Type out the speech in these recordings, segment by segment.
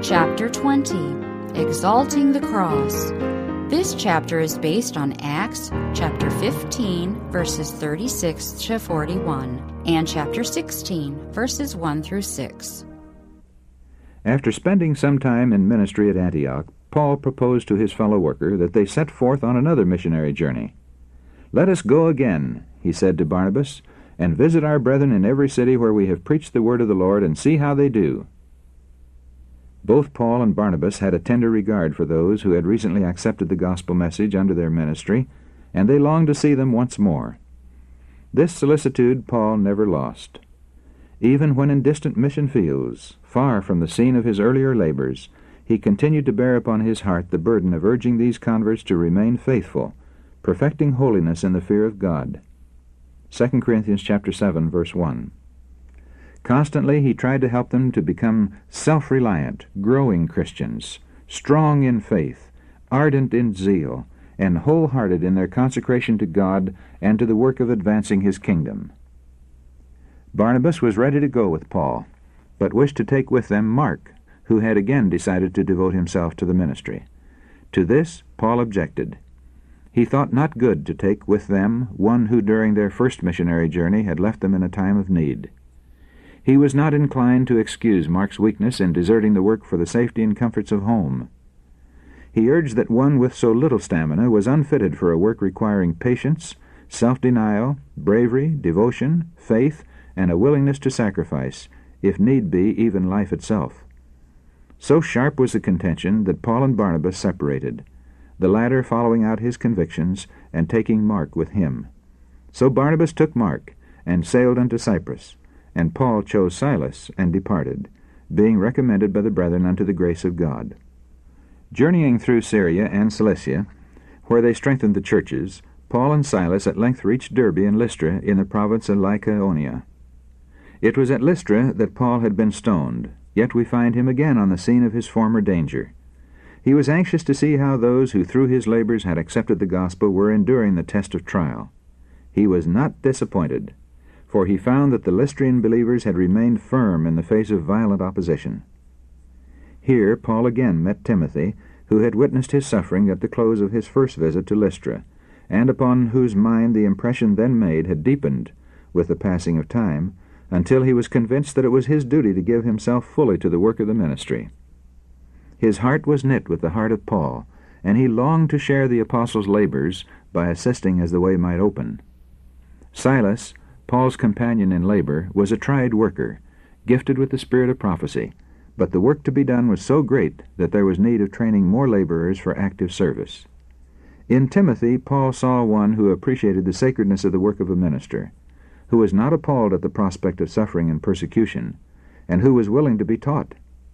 Chapter 20, Exalting the Cross. This chapter is based on Acts chapter 15, verses 36 to 41, and chapter 16, verses 1 through 6. After spending some time in ministry at Antioch, Paul proposed to his fellow worker that they set forth on another missionary journey. "Let us go again," he said to Barnabas, "and visit our brethren in every city where we have preached the word of the Lord, and see how they do." Both Paul and Barnabas had a tender regard for those who had recently accepted the gospel message under their ministry, and they longed to see them once more. This solicitude Paul never lost. Even when in distant mission fields, far from the scene of his earlier labors, he continued to bear upon his heart the burden of urging these converts to remain faithful, perfecting holiness in the fear of God. 2 Corinthians chapter 7, verse 1. Constantly he tried to help them to become self-reliant, growing Christians, strong in faith, ardent in zeal, and wholehearted in their consecration to God and to the work of advancing his kingdom. Barnabas was ready to go with Paul, but wished to take with them Mark, who had again decided to devote himself to the ministry. To this Paul objected. He thought not good to take with them one who during their first missionary journey had left them in a time of need. He was not inclined to excuse Mark's weakness in deserting the work for the safety and comforts of home. He urged that one with so little stamina was unfitted for a work requiring patience, self-denial, bravery, devotion, faith, and a willingness to sacrifice, if need be, even life itself. So sharp was the contention that Paul and Barnabas separated, the latter following out his convictions and taking Mark with him. So Barnabas took Mark and sailed unto Cyprus, and Paul chose Silas and departed, being recommended by the brethren unto the grace of God. Journeying through Syria and Cilicia, where they strengthened the churches, Paul and Silas at length reached Derbe and Lystra in the province of Lycaonia. It was at Lystra that Paul had been stoned, yet we find him again on the scene of his former danger. He was anxious to see how those who through his labors had accepted the gospel were enduring the test of trial. He was not disappointed, for he found that the Lystrian believers had remained firm in the face of violent opposition. Here Paul again met Timothy, who had witnessed his suffering at the close of his first visit to Lystra, and upon whose mind the impression then made had deepened with the passing of time, until he was convinced that it was his duty to give himself fully to the work of the ministry. His heart was knit with the heart of Paul, and he longed to share the apostle's labors by assisting as the way might open. Silas, Paul's companion in labor, was a tried worker, gifted with the spirit of prophecy, but the work to be done was so great that there was need of training more laborers for active service. In Timothy, Paul saw one who appreciated the sacredness of the work of a minister, who was not appalled at the prospect of suffering and persecution, and who was willing to be taught.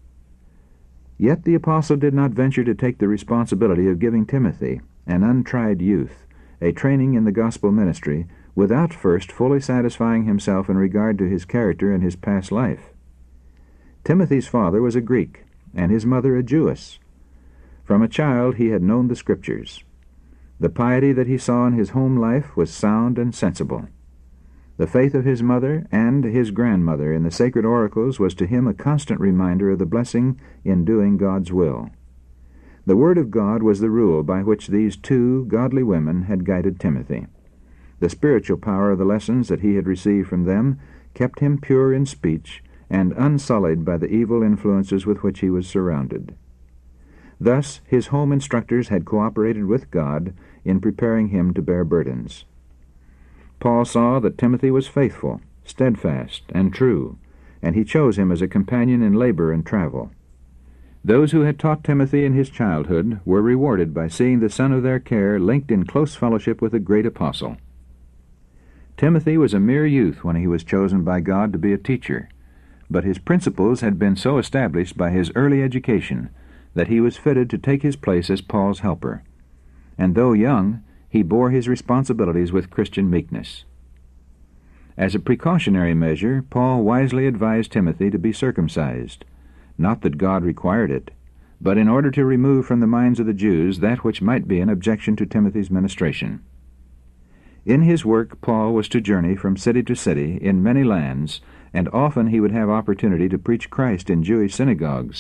Yet the apostle did not venture to take the responsibility of giving Timothy, an untried youth, a training in the gospel ministry, without first fully satisfying himself in regard to his character and his past life. Timothy's father was a Greek, and his mother a Jewess. From a child he had known the Scriptures. The piety that he saw in his home life was sound and sensible. The faith of his mother and his grandmother in the sacred oracles was to him a constant reminder of the blessing in doing God's will. The Word of God was the rule by which these two godly women had guided Timothy. The spiritual power of the lessons that he had received from them kept him pure in speech and unsullied by the evil influences with which he was surrounded. Thus his home instructors had cooperated with God in preparing him to bear burdens. Paul saw that Timothy was faithful, steadfast, and true, and he chose him as a companion in labor and travel. Those who had taught Timothy in his childhood were rewarded by seeing the son of their care linked in close fellowship with the great apostle. Timothy was a mere youth when he was chosen by God to be a teacher, but his principles had been so established by his early education that he was fitted to take his place as Paul's helper. And though young, he bore his responsibilities with Christian meekness. As a precautionary measure, Paul wisely advised Timothy to be circumcised, not that God required it, but in order to remove from the minds of the Jews that which might be an objection to Timothy's ministration. In his work, Paul was to journey from city to city in many lands, and often he would have opportunity to preach Christ in Jewish synagogues,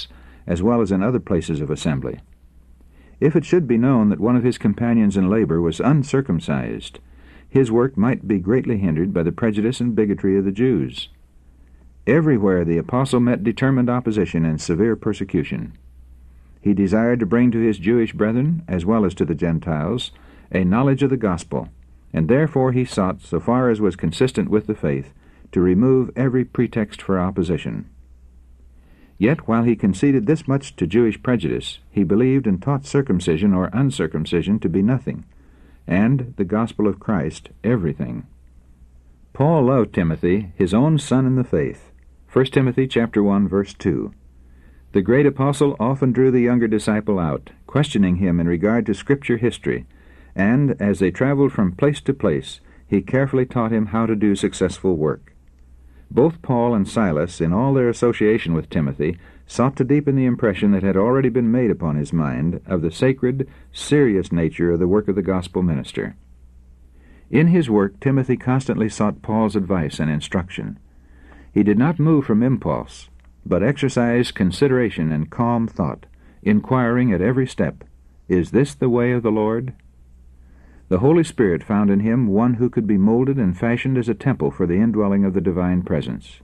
as well as in other places of assembly. If it should be known that one of his companions in labor was uncircumcised, his work might be greatly hindered by the prejudice and bigotry of the Jews. Everywhere the apostle met determined opposition and severe persecution. He desired to bring to his Jewish brethren, as well as to the Gentiles, a knowledge of the gospel, and therefore he sought, so far as was consistent with the faith, to remove every pretext for opposition. Yet while he conceded this much to Jewish prejudice, he believed and taught circumcision or uncircumcision to be nothing, and the gospel of Christ everything. Paul loved Timothy, his own son in the faith. 1 Timothy chapter 1, verse 2. The great apostle often drew the younger disciple out, questioning him in regard to Scripture history, and as they traveled from place to place, he carefully taught him how to do successful work. Both Paul and Silas, in all their association with Timothy, sought to deepen the impression that had already been made upon his mind of the sacred, serious nature of the work of the gospel minister. In his work, Timothy constantly sought Paul's advice and instruction. He did not move from impulse, but exercised consideration and calm thought, inquiring at every step, "Is this the way of the Lord?" The Holy Spirit found in him one who could be molded and fashioned as a temple for the indwelling of the divine presence.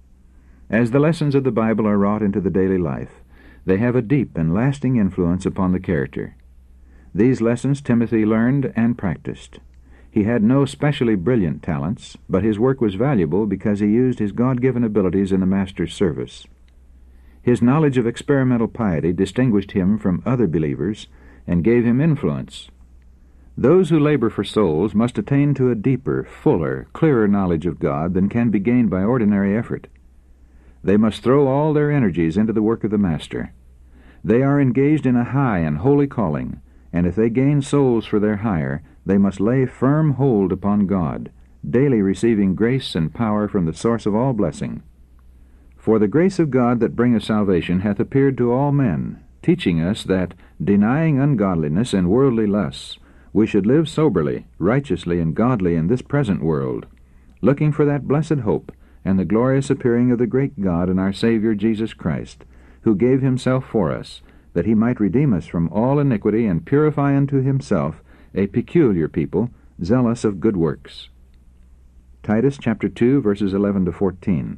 As the lessons of the Bible are wrought into the daily life, they have a deep and lasting influence upon the character. These lessons Timothy learned and practiced. He had no specially brilliant talents, but his work was valuable because he used his God-given abilities in the Master's service. His knowledge of experimental piety distinguished him from other believers and gave him influence. Those who labor for souls must attain to a deeper, fuller, clearer knowledge of God than can be gained by ordinary effort. They must throw all their energies into the work of the Master. They are engaged in a high and holy calling, and if they gain souls for their hire, they must lay firm hold upon God, daily receiving grace and power from the source of all blessing. For the grace of God that bringeth salvation hath appeared to all men, teaching us that, denying ungodliness and worldly lusts, we should live soberly, righteously, and godly in this present world, looking for that blessed hope and the glorious appearing of the great God and our Savior Jesus Christ, who gave himself for us, that he might redeem us from all iniquity and purify unto himself a peculiar people, zealous of good works. Titus chapter 2, verses 11 to 14.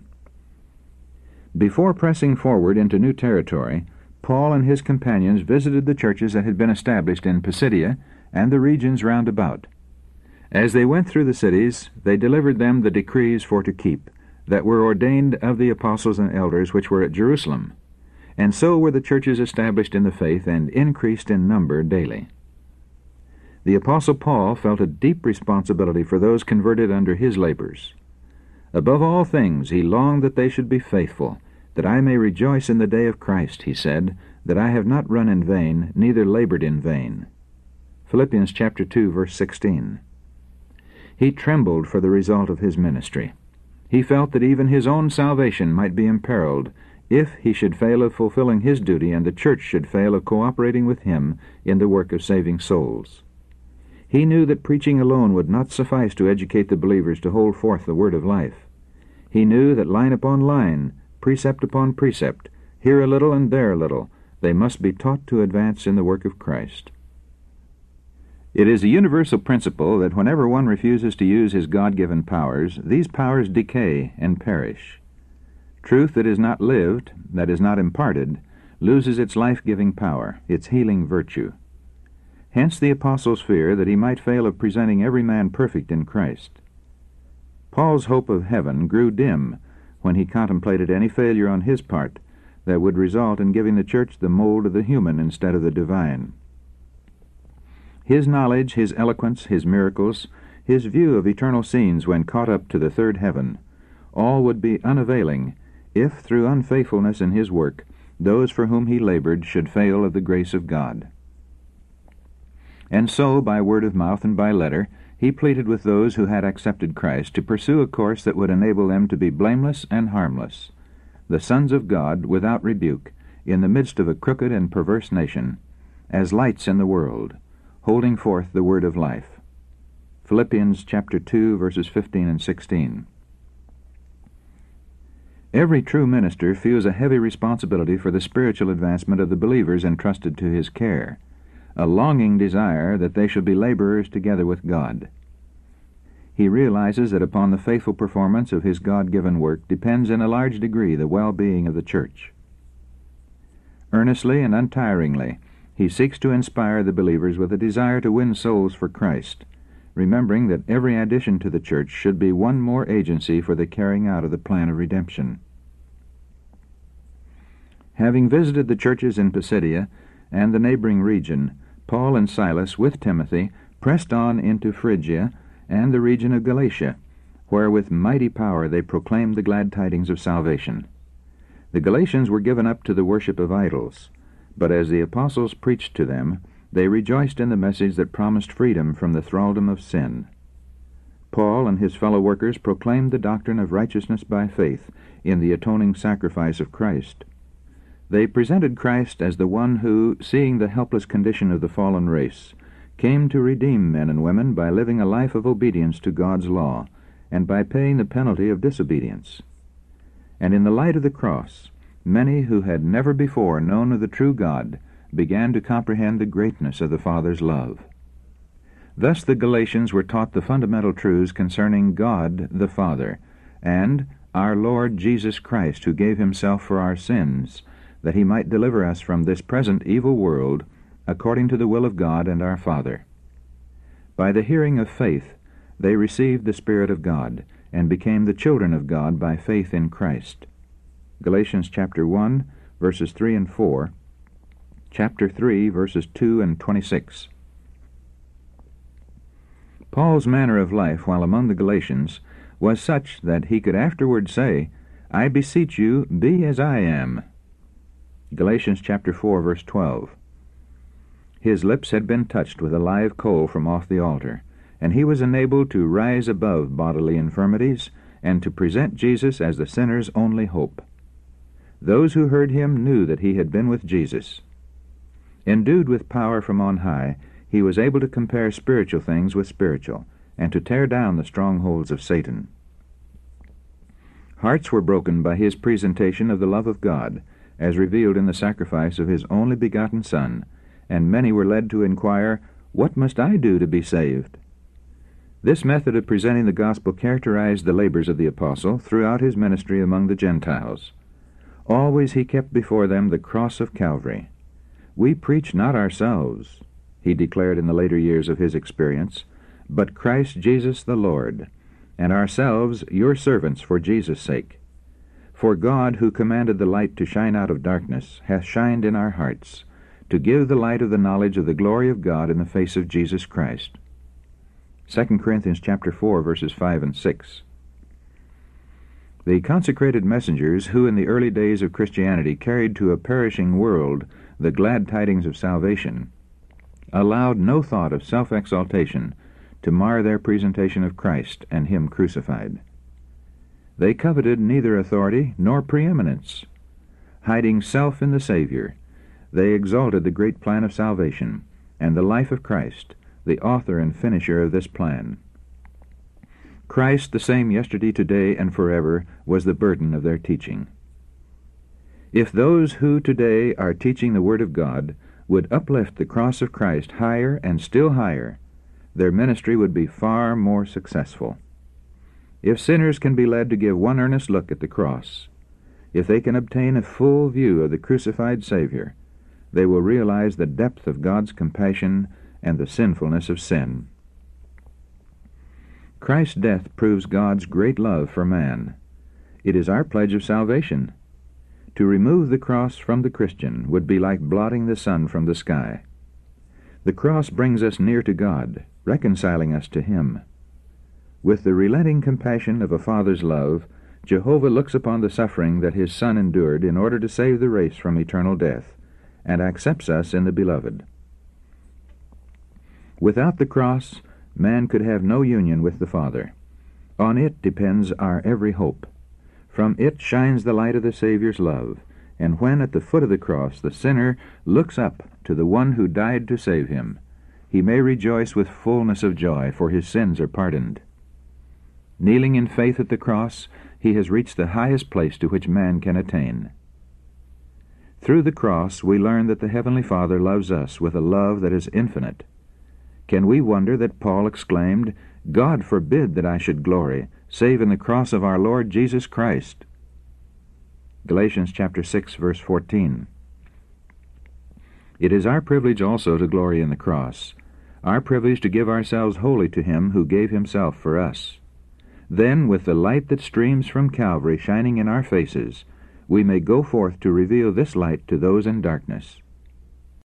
Before pressing forward into new territory, Paul and his companions visited the churches that had been established in Pisidia and the regions round about. As they went through the cities, they delivered them the decrees for to keep, that were ordained of the apostles and elders which were at Jerusalem. And so were the churches established in the faith and increased in number daily. The apostle Paul felt a deep responsibility for those converted under his labors. Above all things he longed that they should be faithful, that I may rejoice in the day of Christ, he said, that I have not run in vain, neither labored in vain. Philippians chapter 2, verse 16. He trembled for the result of his ministry. He felt that even his own salvation might be imperiled if he should fail of fulfilling his duty and the church should fail of cooperating with him in the work of saving souls. He knew that preaching alone would not suffice to educate the believers to hold forth the word of life. He knew that line upon line, precept upon precept, here a little and there a little, they must be taught to advance in the work of Christ. It is a universal principle that whenever one refuses to use his God-given powers, these powers decay and perish. Truth that is not lived, that is not imparted, loses its life-giving power, its healing virtue. Hence the apostle's fear that he might fail of presenting every man perfect in Christ. Paul's hope of heaven grew dim when he contemplated any failure on his part that would result in giving the church the mold of the human instead of the divine. His knowledge, his eloquence, his miracles, his view of eternal scenes when caught up to the third heaven, all would be unavailing if, through unfaithfulness in his work, those for whom he labored should fail of the grace of God. And so, by word of mouth and by letter, he pleaded with those who had accepted Christ to pursue a course that would enable them to be blameless and harmless, the sons of God without rebuke, in the midst of a crooked and perverse nation, as lights in the world, holding forth the word of life. Philippians chapter 2, verses 15 and 16. Every true minister feels a heavy responsibility for the spiritual advancement of the believers entrusted to his care, a longing desire that they shall be laborers together with God. He realizes that upon the faithful performance of his God-given work depends in a large degree the well-being of the church. Earnestly and untiringly, he seeks to inspire the believers with a desire to win souls for Christ, remembering that every addition to the church should be one more agency for the carrying out of the plan of redemption. Having visited the churches in Pisidia and the neighboring region, Paul and Silas, with Timothy, pressed on into Phrygia and the region of Galatia, where with mighty power they proclaimed the glad tidings of salvation. The Galatians were given up to the worship of idols, but as the apostles preached to them, they rejoiced in the message that promised freedom from the thraldom of sin. Paul and his fellow workers proclaimed the doctrine of righteousness by faith in the atoning sacrifice of Christ. They presented Christ as the one who, seeing the helpless condition of the fallen race, came to redeem men and women by living a life of obedience to God's law and by paying the penalty of disobedience. And in the light of the cross, many who had never before known of the true God began to comprehend the greatness of the Father's love. Thus the Galatians were taught the fundamental truths concerning God the Father, and our Lord Jesus Christ, who gave himself for our sins, that he might deliver us from this present evil world, according to the will of God and our Father. By the hearing of faith, they received the Spirit of God, and became the children of God by faith in Christ. Galatians chapter 1, verses 3 and 4, chapter 3, verses 2 and 26. Paul's manner of life while among the Galatians was such that he could afterward say, "I beseech you, be as I am." Galatians chapter 4, verse 12. His lips had been touched with a live coal from off the altar, and he was enabled to rise above bodily infirmities and to present Jesus as the sinner's only hope. Those who heard him knew that he had been with Jesus. Endued with power from on high, he was able to compare spiritual things with spiritual, and to tear down the strongholds of Satan. Hearts were broken by his presentation of the love of God, as revealed in the sacrifice of his only begotten Son, and many were led to inquire, "What must I do to be saved?" This method of presenting the gospel characterized the labors of the apostle throughout his ministry among the Gentiles. Always he kept before them the cross of Calvary. "We preach not ourselves," he declared in the later years of his experience, "but Christ Jesus the Lord, and ourselves your servants for Jesus' sake. For God, who commanded the light to shine out of darkness, hath shined in our hearts, to give the light of the knowledge of the glory of God in the face of Jesus Christ." 2 Corinthians chapter 4, verses 5 and 6. The consecrated messengers who in the early days of Christianity carried to a perishing world the glad tidings of salvation allowed no thought of self-exaltation to mar their presentation of Christ and him crucified. They coveted neither authority nor preeminence. Hiding self in the Savior, they exalted the great plan of salvation and the life of Christ, the author and finisher of this plan. Christ, the same yesterday, today, and forever, was the burden of their teaching. If those who today are teaching the Word of God would uplift the cross of Christ higher and still higher, their ministry would be far more successful. If sinners can be led to give one earnest look at the cross, if they can obtain a full view of the crucified Savior, they will realize the depth of God's compassion and the sinfulness of sin. Christ's death proves God's great love for man. It is our pledge of salvation. To remove the cross from the Christian would be like blotting the sun from the sky. The cross brings us near to God, reconciling us to him. With the relenting compassion of a father's love, Jehovah looks upon the suffering that his Son endured in order to save the race from eternal death, and accepts us in the Beloved. Without the cross, man could have no union with the Father. On it depends our every hope. From it shines the light of the Savior's love, and when at the foot of the cross the sinner looks up to the one who died to save him, he may rejoice with fullness of joy, for his sins are pardoned. Kneeling in faith at the cross, he has reached the highest place to which man can attain. Through the cross we learn that the Heavenly Father loves us with a love that is infinite. Can we wonder that Paul exclaimed, "God forbid that I should glory, save in the cross of our Lord Jesus Christ"? Galatians chapter 6, verse 14. It is our privilege also to glory in the cross, our privilege to give ourselves wholly to Him who gave Himself for us. Then, with the light that streams from Calvary shining in our faces, we may go forth to reveal this light to those in darkness.